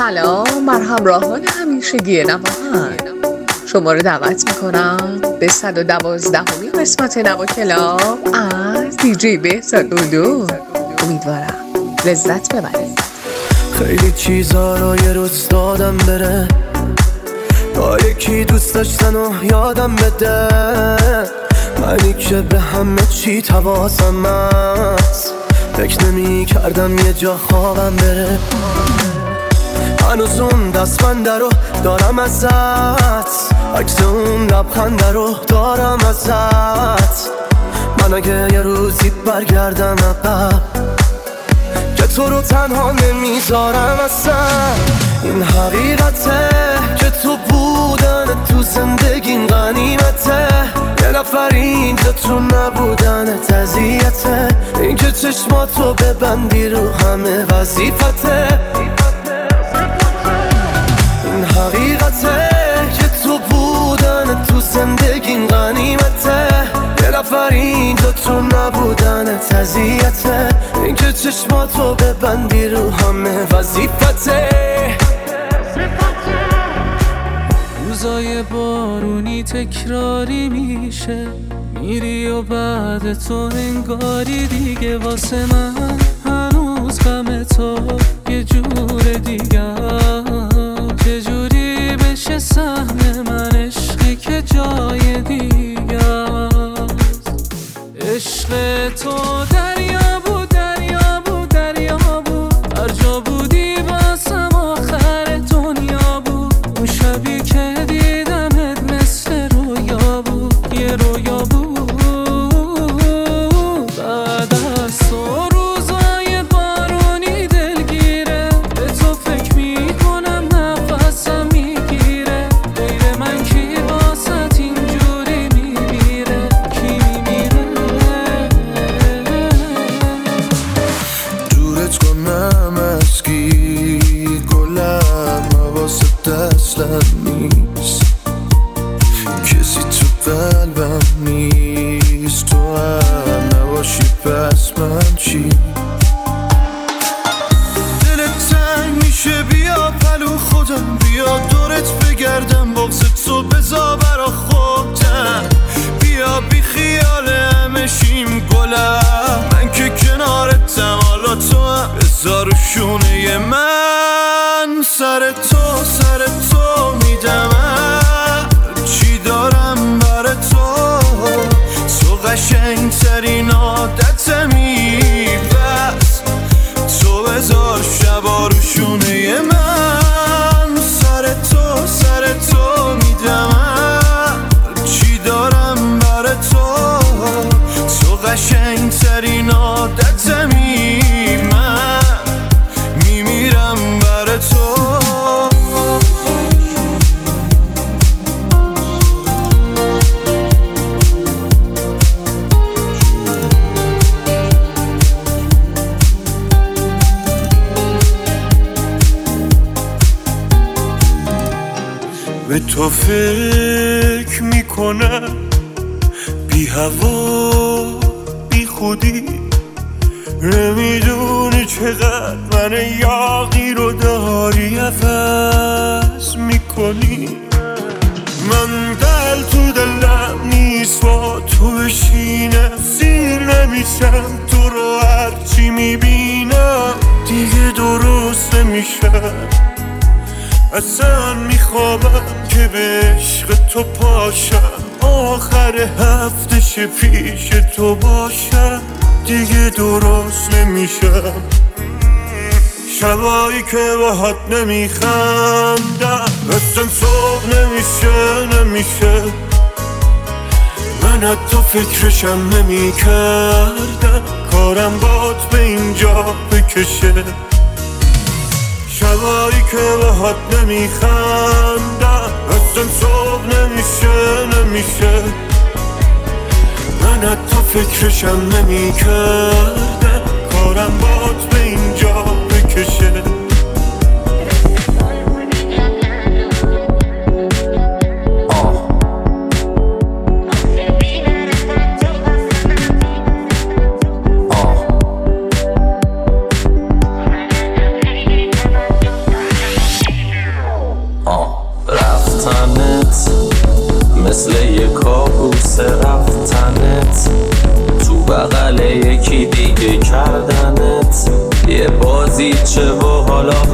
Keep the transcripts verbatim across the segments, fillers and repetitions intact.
سلام بر همراهان همیشگی نواهن. شما رو دعوت میکنم به صد و دوازدهمین قسمت نوا کلاب از دی جی بهزاد دودو. امیدوارم لذت ببرید. خیلی چیزا رو یه روز دادم بره، با یکی دوست داشتن و یادم بده، منی که به همه چی تواسم هست، فکر نمی کردم یه جا خوابم بره. هنوز اون دستبنده رو دارم ازت، عکس اون لبخنده رو دارم ازت. من اگه یه روزی برگردم عقب، که تو رو تنها نمیذارم اصلا. این حقیقته که تو بودن تو زندگیم غنیمته، یه نفر اینجا تو نبودن اذیته. این که چشماتو ببندی رو همه وظیفته. این حقیقته که تو بودن تو زندگیم غنیمته، یه نفر اینجا تو نبودن اذیته. این که چشماتو ببندی رو همه وظیفته. روزای بارونی تکراری میشه، میری و بعد تو انگاری دیگه واسه من هنوز غم تو یه جور دیگه. چجوری بشه سهم من عشقی که جای دیگه است. عشق تو دریا بود دریا بود دریا بود، هر جا بودی واسم آخر دنیا بود. اون شبی که دیدمت مثل رویا بود، یه رویا بود. بعد از تو روزای بارونی دلگیره، به تو فکر میکنم نفسم میگیره. غیر من کی واسط اینجوری میمیره، کی میمیره. دورت کنم از کی گلم، حواست اصلا نیست. کسی تو قلبم نیست، تو هم نباشی پس من چی؟ دلت تنگ میشه بیا پلو خودم، بیا دورت بگردم، بغض تو بذار برا خودم. بیا بی خیال همه شیم گلم، من که کنارتم حالا تو هم بذار رو شونه من. سر تو سر تو میدم چی دارم بر تو، تو قشنگ ترین عادتمی، بس تو بذار شبا رو شونه من. سر تو سر تو میدم چی دارم بر تو، تو قشنگ ترین عادتمی، من میمیرم بر تو. به تو فکر میکنم بی هوا بی خودی، نمیدونی چقدر من یاغی رو داری عوض میکنی. من دل تو دلم نیست با تو بشینم، سیر نمیشم تو رو هرچی میبینم دیگه درست نمیشم. اصلا میخوابم که به عشق تو پاشم، آخر هفتش پیش تو باشم دیگه درست نمیشم. شبایی که باهات نمیخندم اصلا صبح نمیشه نمیشه. من حتی فکرشم نمیکردم کارم بات به اینجا بکشه. شبایی که باهات نمیخندم اصلا صبح نمیشه نمیشه. من حتی فکرشم نمیکردم کارم بات به اینجا بکشه.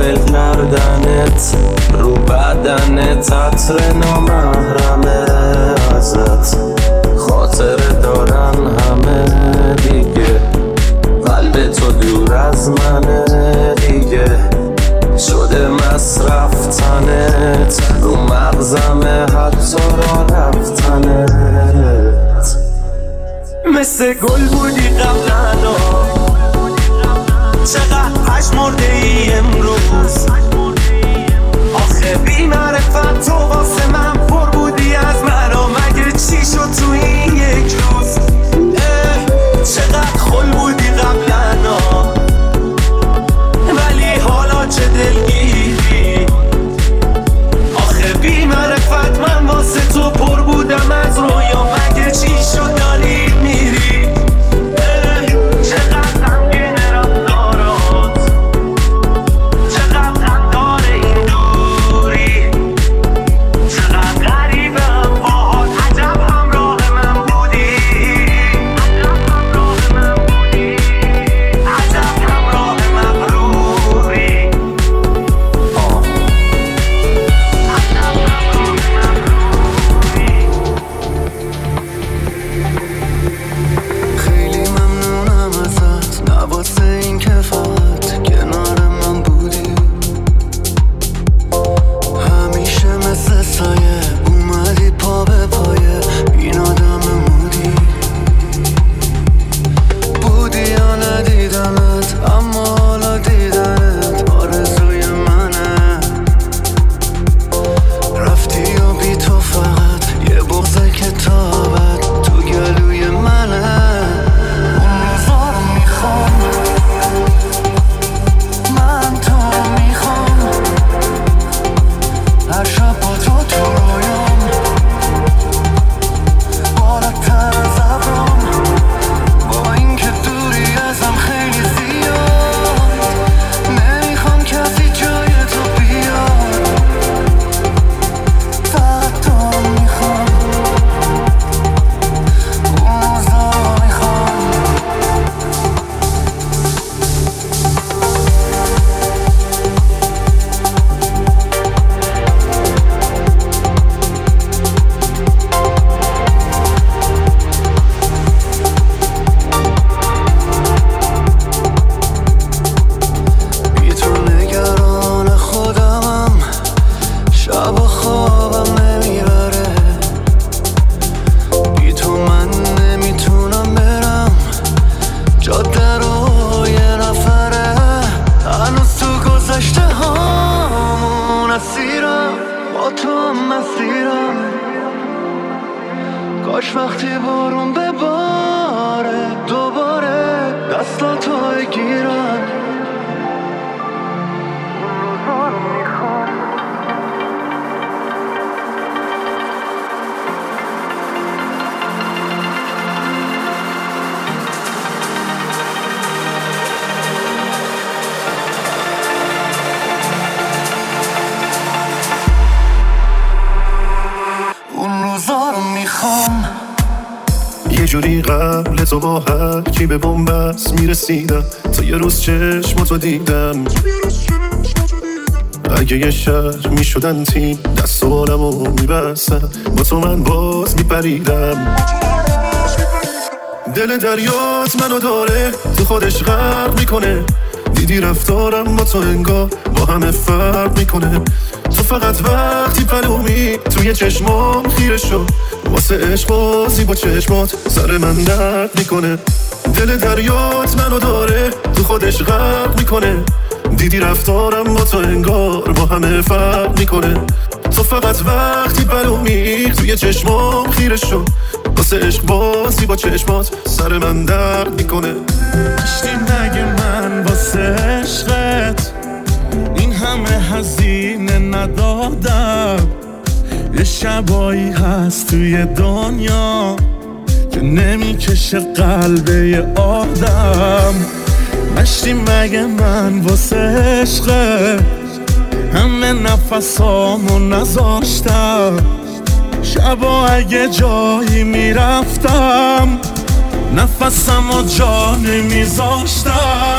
ول کردنت رو بدنت عطر نامحرمه ازت خاطر دارن همه دیگه قلب تو دور از منه دیگه شده مصرف تنت رو مغزمه حتی را رفتنت مثل گل بودی قبلا چقدر پشمرده ای امروز آخه بی معرفت تو واسه من پر بودی از مرا مگه چی شد تو این یک روز چقدر خل بودی قبلا ولی حالا چه دلگیری آخه بی معرفت من واسه تو پر بودم از رویا مگه چی شد داری میری چقدر غمگین رفتارات چقدر غمدار این دوری چقدر غریبم باهات عجب همراه من بودی عجب همراه مغروری خیلی ممنونم ازت نه واسه این که فقط کنار من بودی همیشه مثل سایه اومدی پا به پایه این آدم مودی بودی یا ندیدمت اما حالا دیدنت آرزوی منه رفتی و بی تو فقط یه بغض کتابت تو گلوی منه اون روزا رو میخوام من تو میخوام هر شب با تو تو رویام بالاتر از ابرام با این که دوری ازم خیلی زیاد نمیخوام کسی جای تو بیاد فقط تو میخوام اون روزا رو میخوام بی تو نگران خودمم شب و خوابم نمیبره بی تو من نمیتونم برم جاده رو یه نفره هنوز تو گذشته هامون اسیرم با تو هم مسیرم کاش وقتی بارون بباره دوباره دستاتو بگیرم اون روزا رو میخوام یه جوری قبل تو با هر کی به بنبست میرسیدم تا یه روز چشماتو دیدم اگه یه شهر میشدن تیم دست و بالمو میبستم با تو من باز میپریدم دل دریات منو داره تو خودش غرق میکنه دیدی رفتارم با تو انگار با همه فرق میکنه تو فقط وقتی پلومی توی چشمام خیره شد واسه عشق بازی با چشمات سر من درد میکنه دل دریات منو داره تو خودش غرق میکنه دیدی رفتارم با تو انگار با همه فرق میکنه تو فقط وقتی پلومی توی چشمام خیره شد واسه عشق بازی با چشمات سر من درد میکنه داشتی مگه من واسه عشقت این همه هزینه ندادم یه شبایی هست توی دنیا که نمیکشه قلب یه آدم داشتی مگه من واسه عشقت همه نفسامو نذاشتم شبا اگه جایی میرفتم نفسم و جا نمیذاشتم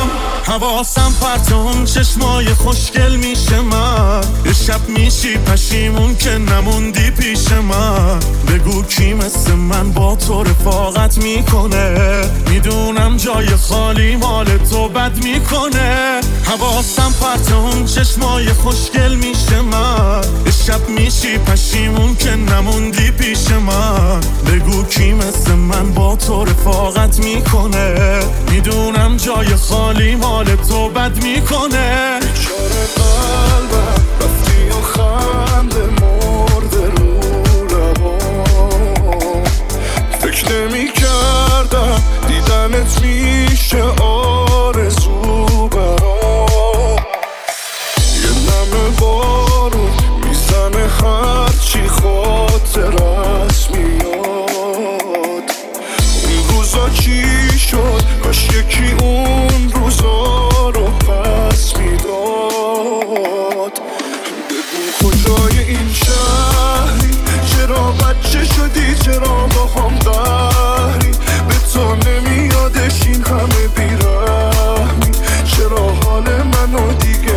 حواسم پرت اون چشمای خوشگل میشه من، یه شب میشی پشیمون که نموندی پیش من. بگو کی مثل من با تو رفاقت میکنه، میدونم جای خالی مال تو بد میکنه. حواسم پرت اون چشمای خوشگل میشه من، یه شب میشی پشیمون که نموندی پیش من. بگو کی مثل من با تو رفاقت میکنه، میدونم جای خالی مال تو بد میکنه. بیچاره قلبم رفتی و خنده مرده رو لبام، فکر نمی کردم دیدنت میشه آرزو برام. یه نم بارون میزنه هرچی خاطرت میاد. اون روزا چی شد؟ کاش یکی اون روزا رو پس میداد. بگو کجای این شهری، چرا بچه شدی، چرا با هم قهری. به تو نمیادش این همه بیرحمی، چرا حال منو دیگه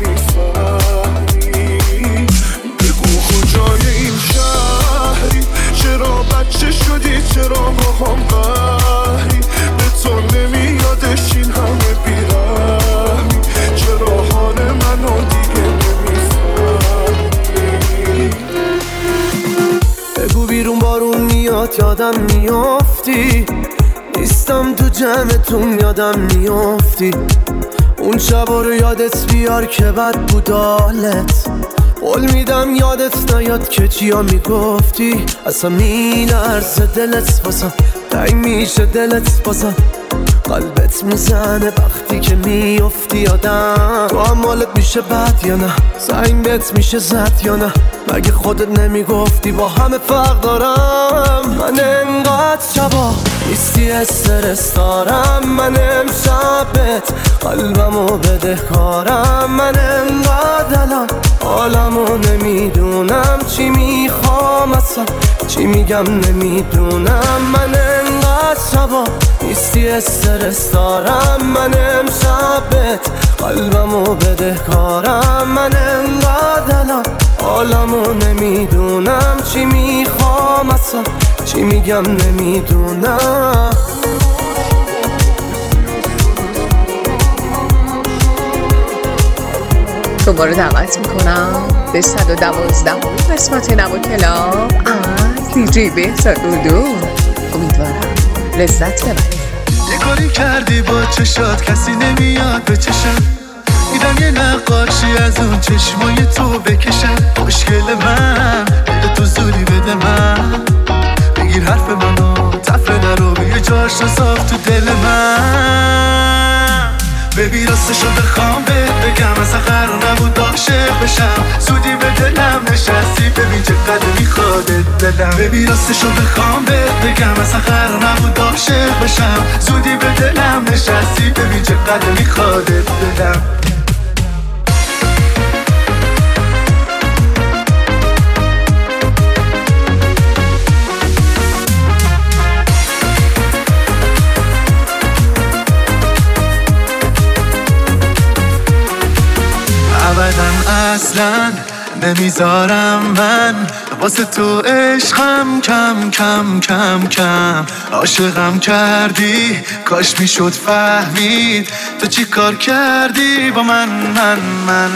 نمیفهمی. بگو کجای این شهری، چرا بچه شدی، چرا با هم قهری. به تو نمیادش این همه بیرحمی، چرا حال منو دیگه نمیفهمی. بگو بیرون بارون میاد یادم میافتی، نیستم تو جمعتون یادم میافتی. اون شبا رو یادت بیار که بد بود حالت، قول میدم یادت نیاد که چیا میگفتی. اصلا میلرزه دلت بازم، تنگ میشه دلت بازم، قلبت میزنه وقتی که میافتی یادم. تو هم حالت میشه بد یا نه، زنگ بهت میشه زد یا نه، مگه خودت نمیگفتی با همه فرق دارم. من انقدر شبا نیستی استرس دارم، من امشبت قلبمو بده کارم. من انقدر الان حالمو نمیدونم، چی میخوام اصلا چی میگم نمیدونم. من انقدر شبا نیستی استرس دارم، من امشبت قلبمو بده کارم. من انقدر الان حالمو نمیدونم، چی میخوام اصلا چی میگم نمیدونم. شما رو دعوت میکنم به صد و دوازدهمین قسمت نوا کلاب از دیجی بهزاد دودو. امیدوارم لذت ببرید. یه کاری کردی با چشات کسی نمیاد به چشم، میدم یه نقاشی از اون چشمای تو بکشم. مشکل من بده تو زودی بده من، بگیر حرف منو تفره نرو یه جاش رو صاف تو دل من. ببین راستشو بخوام بهت بگم اصلا قرار نبود عاشق بشم، زودی به دلم نشستی ببین چقدر میخوادت دلم. ببین راستشو بخوام بهت بگم اصلا قرار نبود عاشق بشم، زودی به دلم نشستی ببین چقدر میخوادت دلم. ابداً اصلاً نمیذارم من واسه تو عشقم کم کم کم کم. عاشقم کردی کاش میشد فهمید تو چی کار کردی با من من من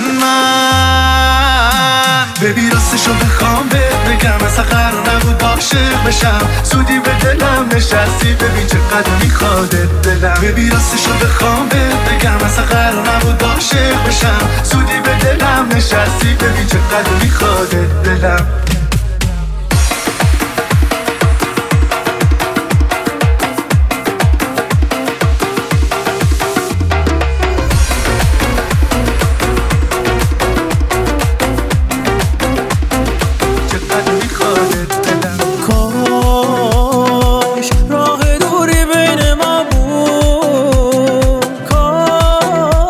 من. ببین راستشو بخوام بهت بگم اصلا قرار نبود عاشق بشم، زودی به دلم نشستی ببین چقدر میخوادت دلم. ببین راستشو بخوام بهت بگم اصلا قرار نبود عاشق بشم، زودی به دلم نشستی ببین چقدر میخوادت دلم.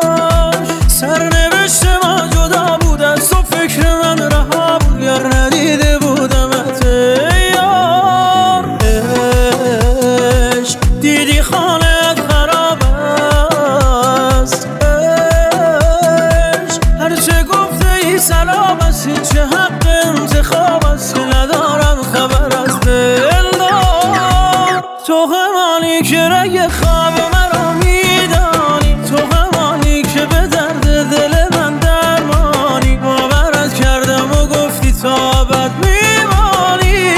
سرنوشت ما جدا بود از تو، فکر من رها بود یار ندید بی سلام است، چه حق انتخاب است که ندارم خبر از دلدار. تو همانی که رگ خواب مرا میدانی، تو همانی که به درد دل من درمانی. باورت کردم و گفتی تا ابد میمانی.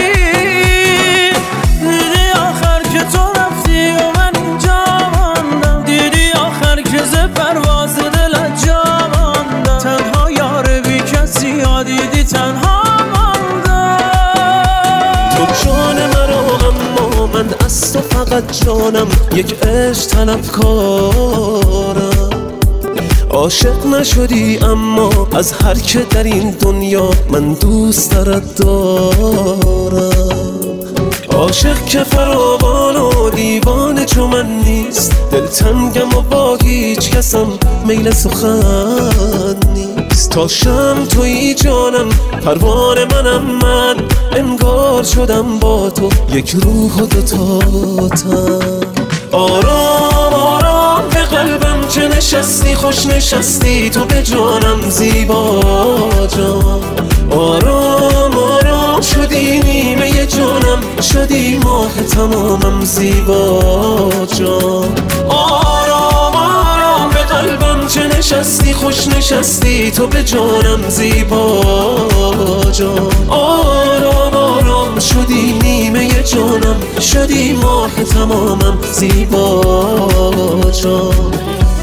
دیدی آخر که تو رفتی و من اینجا ماندم، دیدی آخر که ز پرواز دلت جا ماندم. تنها یار بی کسی ها دیدی تنها ماندم. تو جان مرا اما من از تو فقط جانم، یک عشق طلبکارم. عاشق نشدی اما از هر که در این دنیا من دوست دارد دارم. عاشق که فراوان و دیوانه چو من نیست، دلتنگم و با هیچ کسم میل سخن نیست. تا شم تویی جانم، پروانه منم من، انگار شدم با تو یک روح و دوتا تن. آرام آرام به قلبم که نشستی، خوش نشستی تو به جانم زیبا جان. آرام آرام شدی نیمه جانم، شدی ماه تمامم زیبا جان. آرام آرام به قلبم که نشستی، خوش نشستی تو به جانم زیبا جان. آرام آرام شدی نیمه جانم، شدی ماه تمامم زیبا جان.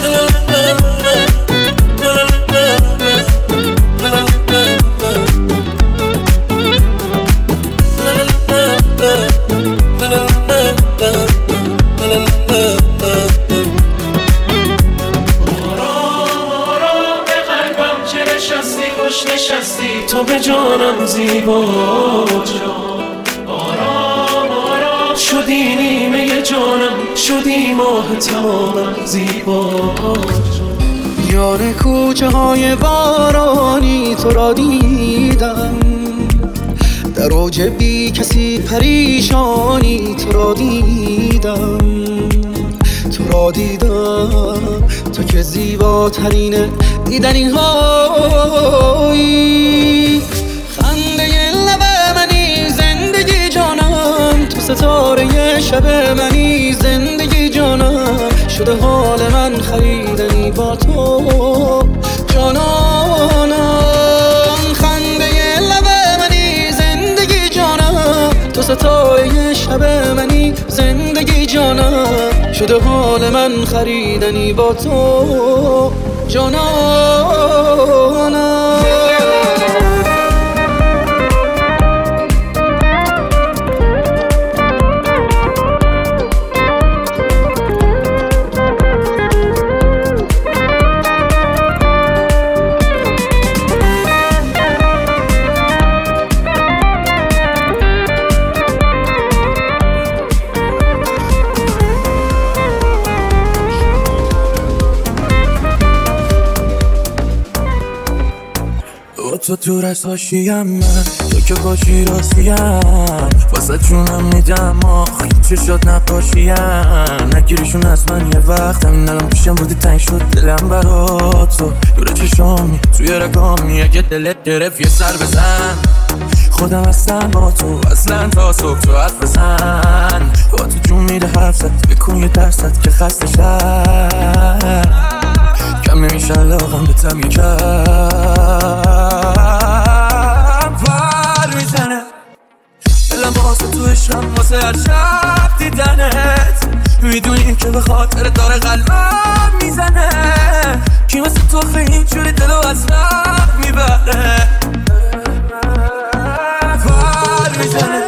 تو به جانم زیبا جان. آرام آرام شدی نیمه جانم، شدی ماه تمامم زیبا جان. یار کوچه های بارانی تو را دیدم، در اوج بی کسی پریشانی تو را دیدم. تو را دیدم تو که زیباترین دیدنی هایی. خنده لب منی زندگی جانم، تو ستاره شب منی زندگی جانم. شده حال من خریدنی با تو جانانم. خنده لب منی زندگی جانم، تو ستاره شب منی زندگی جانم. شده حال من خریدنی با تو جانانم. تو دور از هاشیم من، تو که باشی راستیم. واسه جونم میدم آخ چه شد نپاشیم. نگیریشون از من یه وقت، همین الان پیشم بودی تنگ شد دلم برا تو. دور چشامی توی رگامی، اگه دلت گرفت یه سر بزن. خودم هستم با تو اصلا تا صبح تو حرف بزن. با تو جون میده حرف زد، بکن یه درصد که خسته شد. کم نمیشه علاقم به تم یکم پر میزنه. دلم واسه تو عشقم، واسه هر شب دیدنت. میدونی که به خاطر داره قلبم میزنه. کی مثل تو خیلی اینجوری دلو از رفت میبره. پر میزنه.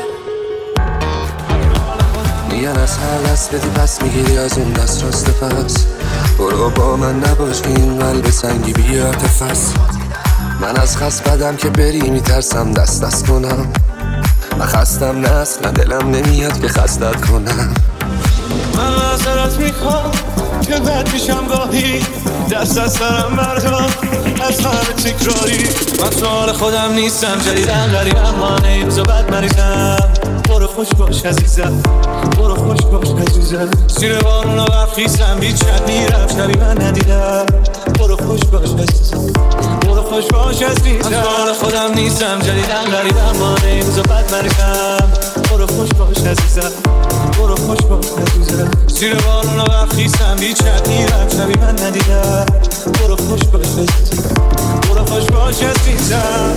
میگن از هر دست بدی پس میگیری از اون دست راست پس. برو با من نباش این قلب سنگی بیار تفس. من از خست بدم که بری میترسم دست دست کنم. من خستم نه اصلا دلم نمیاد که خستت کنم. من معذرت میخوام که بد میشم گاهی، دست از سرم بردار از همه تکراری. من تو حال خودم نیستم، جدیدن غریبم، مانه این روزا بد مریضم. برو خوش باش عزیزم، برو خوش باش عزیزم. زیر بارونا برخیزم، بیچت میرم شبی من ندیدم. برو خوش باش عزیزم، برو خوش باش عزیزم. از بار خودم نیستم، جدیدم غریبم، ما نیمز و بد مرکم. برو خوش باش عزیزم، برو خوش باش عزیزم. زیر بارون و برخیستم، هیچ میرم شبی من ندیدم. برو خوش باش عزیزم، برو خوش باش عزیزم.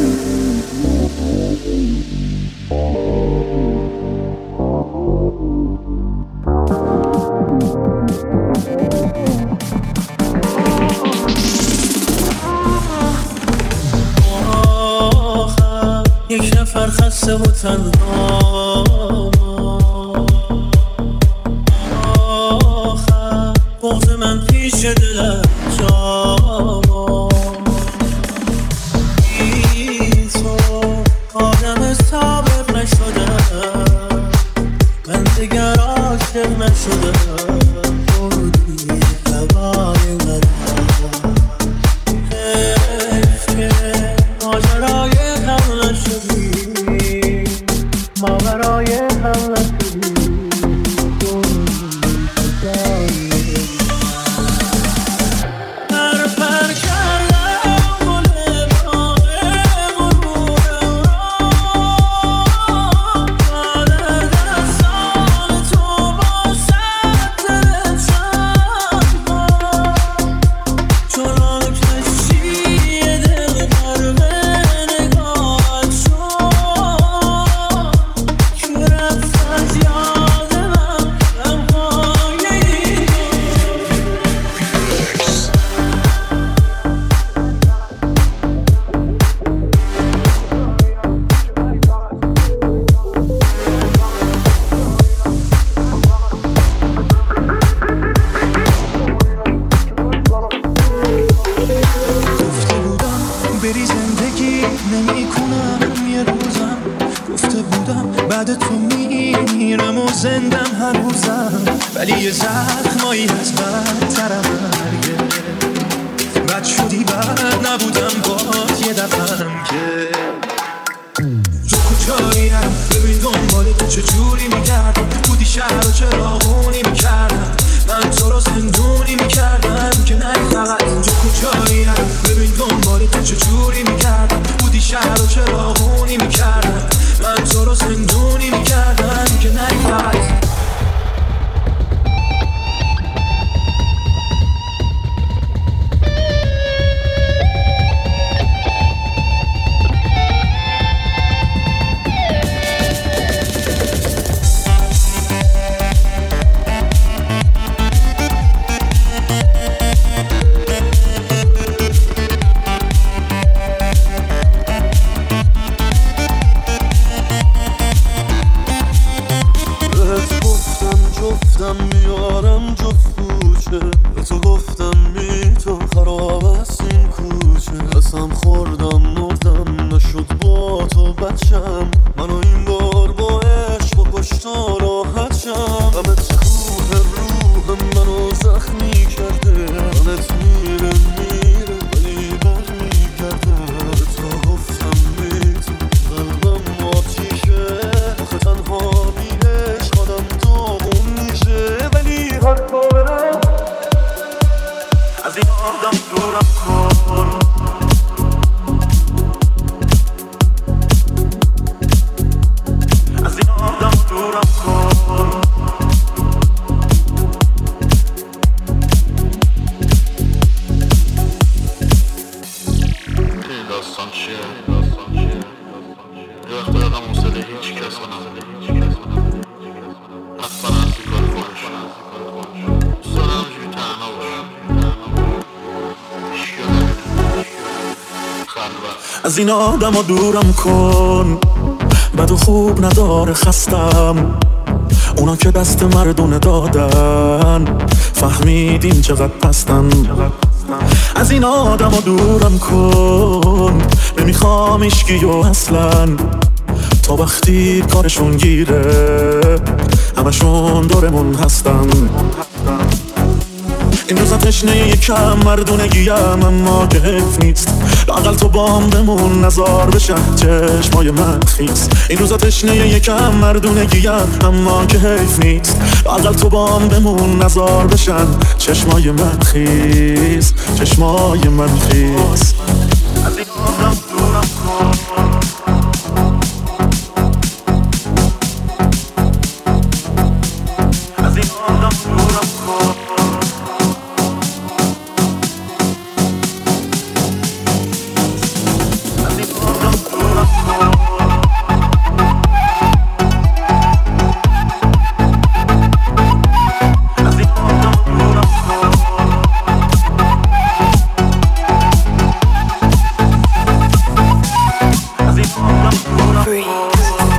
یک نفر خسته و تنها، آخر بغض من پیش دلم جا. بی تو آدم صابر نشدم، من دیگر عاشق نشدم. بودی هوای من، حیف که ماجرای هم نشدی، ما برای هم نشدی. پر پر کردم گل باغ غرورم را، در دستان تو باشد دل تنها. چنان کشتی دل غرق نگاهت شد که رفت از یاد من غمهای این گفته بودم بری زندگی نمی کنم یه روزم، گفته بودم بعد تو میمیرم و زندم هنوزم، ولی یه زخمایی از بدترم مرگه. بد شدی بد نبودم باد یه دفعم که تو کجاییم، ببین دنبال تو چجوری میگردم. بودی شهر و چراغونی میکردم، من تو رو زندونی میکردم که نری فقط. تو کجاییم، ببین دنبال تو چجوری میکردم. بودی شهر و چراغونی میکردم، من تو رو زندونی میکردم که نری فقط. بهت گفتم جفتم میارم جفت کوچه، به تو گفتم بی تو خراب است این کوچه. قسم خوردم مردم نشد با تو بچم، منو این بار با عشق با کشتا راحت شم. غمت کوه روح منو زخمی کرده، غمت میره میره ولی بر میگرده. به تو گفتم بی تو قلبم آتیشه، آخه تنها بی عشق آدم داغون میشه. ولی هر کار برم از این آدم دورم کن، از این آدم دورم کن. این داستان چیه؟ یه وقت دادم حوصله هیچ کس رو نداره، حتما از این کار خودش دوست دارم همجوری تنها باشم، هیچکی رو نمی‌دونم، خلوت. از این آدم ها دورم کن، بد و خوب نداره خستم. اونا که دست مردونه دادن، فهمیدین چقدر پستن. از این آدم ها دورم کن، نمیخوام اشکیو اصلا. تا وقتی کارشون گیره همشون دورمون هستن. این روزا تشنه یکم مردونگیم اما که حیف نیست لااقل تو بام بمون نزار بشن چشمای من خیس. این روزا تشنه یکم مردونگیم اما که حیف نیست لااقل تو بام بمون نزار بشن چشمای من خیس چشمای من خیس. از این آدم دورم کن از این آدم دورم کن از این آدم دورم کن از این آدم دورم کن از این آدم دورم کن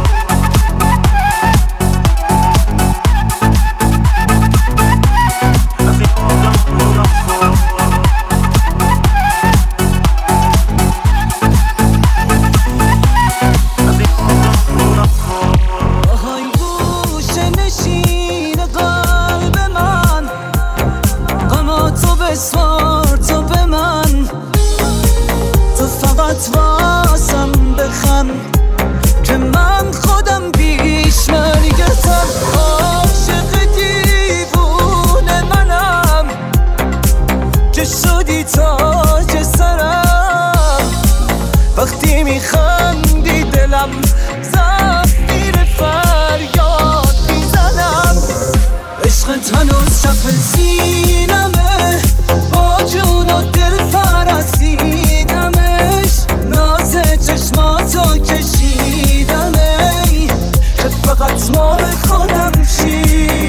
واسم بخم که من خودم پیش مرگتم عاشق دیوونه منم که شدی تاج سرم وقتی میخندی دلم زفیر فریاد میزنم عشقت هنوز شب سینمه با جون و دل فرستیدمش ناز چشماتو کشیدم ای که فقط مال خودم شی.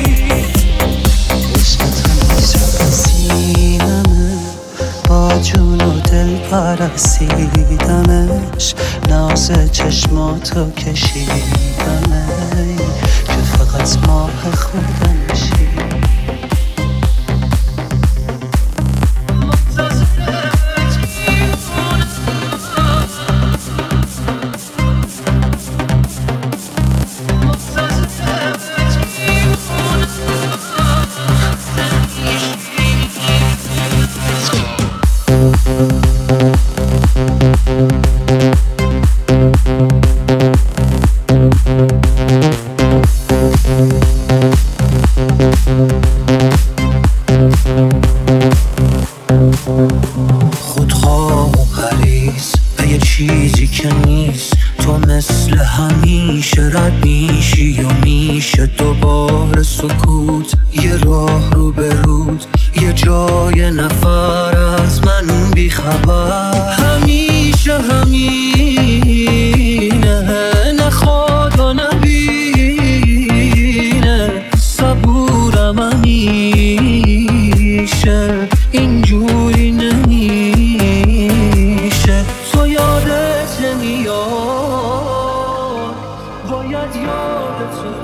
عشقت هنوز شب سینمه با جون و دل پرستیدمش ناز چشماتو کشیدم ای که فقط مال خودم شی. خودخواه و پریز به یه چیزی که نیست تو مثل همیشه رد میشی و میشه دوباره سکوت یه راه رو به رود یه جای نفر از من بیخبر همیشه همینه نخواد و نبینه صبورم همیشه اینجوری نمیشه تو یادت نمیاد باید یادت